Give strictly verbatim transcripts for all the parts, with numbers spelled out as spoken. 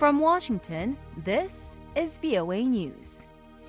From Washington, this is V O A News.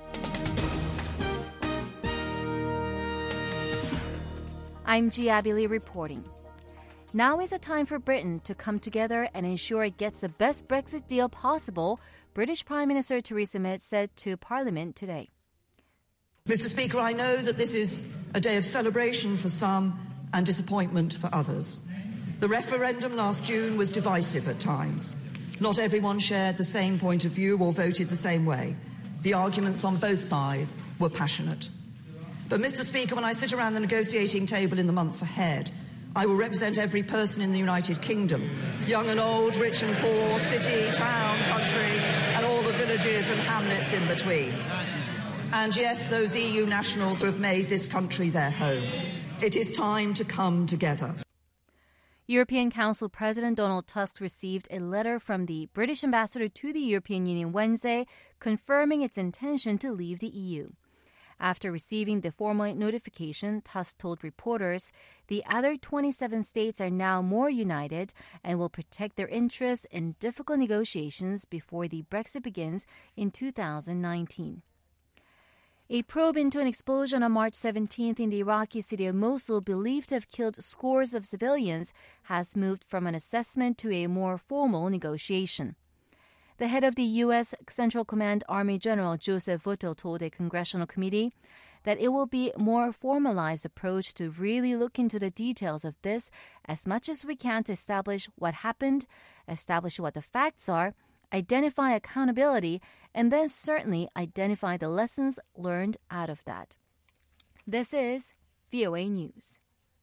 I'm Ji Abili reporting. Now is a time for Britain to come together and ensure it gets the best Brexit deal possible, British Prime Minister Theresa May said to Parliament today. Mister Speaker, I know that this is a day of celebration for some and disappointment for others. The referendum last June was divisive at times. Not everyone shared the same point of view or voted the same way. The arguments on both sides were passionate. But, Mister Speaker, when I sit around the negotiating table in the months ahead, I will represent every person in the United Kingdom, young and old, rich and poor, city, town, country, and all the villages and hamlets in between. And yes, those E U nationals who have made this country their home. It is time to come together. European Council President Donald Tusk received a letter from the British ambassador to the European Union Wednesday confirming its intention to leave the E U. After receiving the formal notification, Tusk told reporters the other twenty-seven states are now more united and will protect their interests in difficult negotiations before the Brexit begins in two thousand nineteen. A probe into an explosion on March seventeenth in the Iraqi city of Mosul, believed to have killed scores of civilians, has moved from an assessment to a more formal negotiation. The head of the U S Central Command Army General Joseph Votel told a congressional committee that it will be a more formalized approach to really look into the details of this as much as we can to establish what happened, establish what the facts are, identify accountability, and then certainly identify the lessons learned out of that. This is V O A News.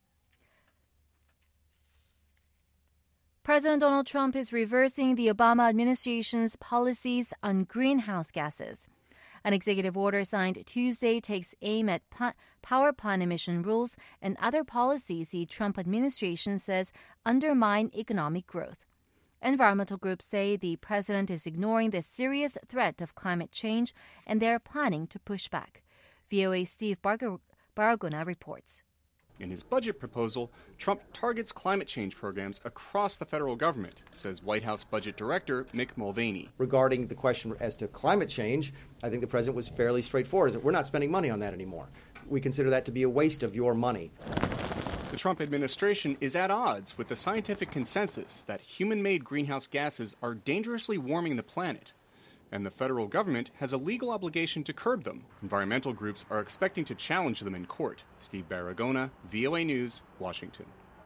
President Donald Trump is reversing the Obama administration's policies on greenhouse gases. An executive order signed Tuesday takes aim at pl- power plant emission rules and other policies the Trump administration says undermine economic growth. Environmental groups say the president is ignoring the serious threat of climate change and they are planning to push back. V O A's Steve Bar- Baragona reports. In his budget proposal, Trump targets climate change programs across the federal government, says White House Budget Director Mick Mulvaney. Regarding the question as to climate change, I think the president was fairly straightforward. We're not spending money on that anymore. We consider that to be a waste of your money. The Trump administration is at odds with the scientific consensus that human-made greenhouse gases are dangerously warming the planet, and the federal government has a legal obligation to curb them. Environmental groups are expecting to challenge them in court. Steve Baragona, V O A News, Washington.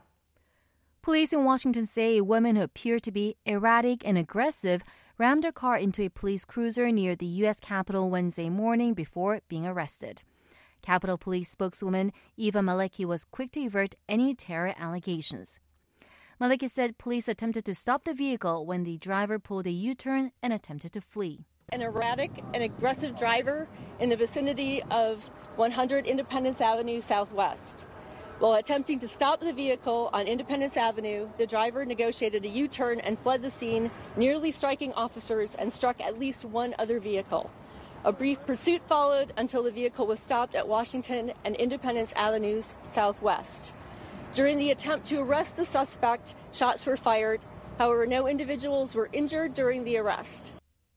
Police in Washington say a woman who appeared to be erratic and aggressive rammed her car into a police cruiser near the U S Capitol Wednesday morning before being arrested. Capitol Police spokeswoman Eva Malecki was quick to avert any terror allegations. Malecki said police attempted to stop the vehicle when the driver pulled a U-turn and attempted to flee. An erratic and aggressive driver in the vicinity of one hundred Independence Avenue Southwest. While attempting to stop the vehicle on Independence Avenue, the driver negotiated a U-turn and fled the scene, nearly striking officers and struck at least one other vehicle. A brief pursuit followed until the vehicle was stopped at Washington and Independence Avenues Southwest. During the attempt to arrest the suspect, shots were fired. However, no individuals were injured during the arrest.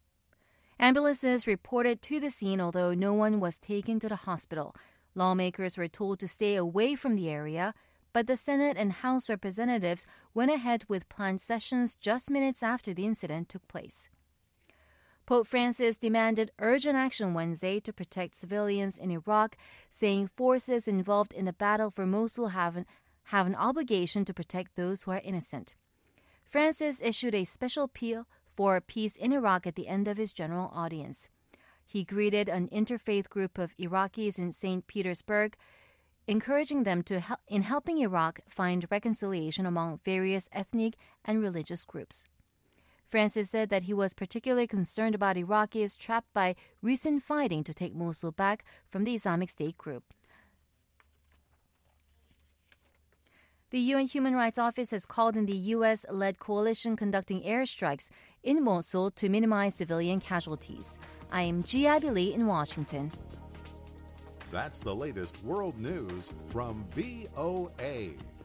Ambulances reported to the scene, although no one was taken to the hospital. Lawmakers were told to stay away from the area, but the Senate and House representatives went ahead with planned sessions just minutes after the incident took place. Pope Francis demanded urgent action Wednesday to protect civilians in Iraq, saying forces involved in the battle for Mosul have an have an obligation to protect those who are innocent. Francis issued a special appeal for peace in Iraq at the end of his general audience. He greeted an interfaith group of Iraqis in Saint Petersburg, encouraging them to help in helping Iraq find reconciliation among various ethnic and religious groups. Francis said that he was particularly concerned about Iraqis trapped by recent fighting to take Mosul back from the Islamic State group. The U N Human Rights Office has called in the U S-led coalition conducting airstrikes in Mosul to minimize civilian casualties. I am Ji Abili in Washington. That's the latest world news from V O A.